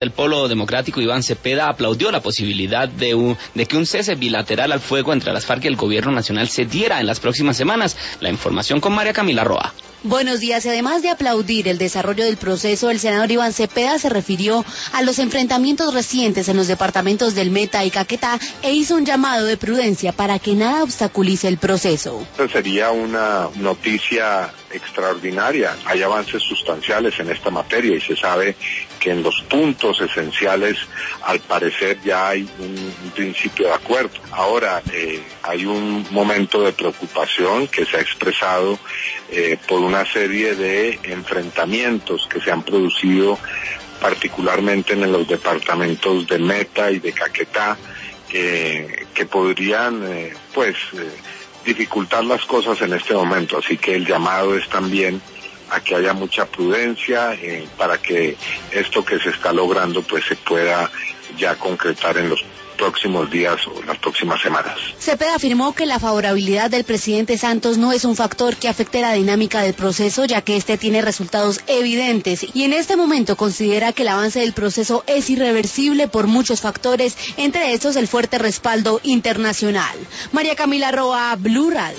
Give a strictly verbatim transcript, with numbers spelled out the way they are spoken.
El Polo Democrático Iván Cepeda aplaudió la posibilidad de, un, de que un cese bilateral al fuego entre las FARC y el gobierno nacional se diera en las próximas semanas. La información con María Camila Roa. Buenos días. Y además de aplaudir el desarrollo del proceso, el senador Iván Cepeda se refirió a los enfrentamientos recientes en los departamentos del Meta y Caquetá e hizo un llamado de prudencia para que nada obstaculice el proceso. Esta sería una noticia extraordinaria. Hay avances sustanciales en esta materia y se sabe que en los puntos esenciales, al parecer, ya hay un, un principio de acuerdo. Ahora, eh, hay un momento de preocupación que se ha expresado eh, por una serie de enfrentamientos que se han producido particularmente en los departamentos de Meta y de Caquetá, eh, que podrían, eh, pues, eh, dificultar las cosas en este momento. Así que el llamado es también a que haya mucha prudencia eh, para que esto que se está logrando pues se pueda ya concretar en los próximos días o las próximas semanas. Cepeda afirmó que la favorabilidad del presidente Santos no es un factor que afecte la dinámica del proceso, ya que este tiene resultados evidentes, y en este momento considera que el avance del proceso es irreversible por muchos factores, entre estos el fuerte respaldo internacional. María Camila Roa, Blue Radio.